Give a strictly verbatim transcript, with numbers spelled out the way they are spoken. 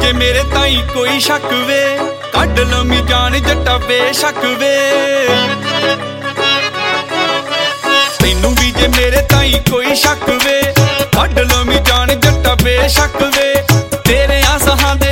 ਜੇ ਮੇਰੇ ਤਾਈ ਕੋਈ ਸ਼ੱਕ ਵੇ ਕੱਢ ਲਵੀਂ ਜਾਨ ਜੱਟਾ ਬੇਸ਼ੱਕ ਵੇ ਤੈਨੂੰ ਵੀ ਜੇ ਮੇਰੇ ਤਾਈ ਕੋਈ ਸ਼ੱਕ ਵੇ ਕੱਢ ਲਵੀਂ ਜਾਨ ਜੱਟਾ ਬੇਸ਼ੱਕ ਵੇ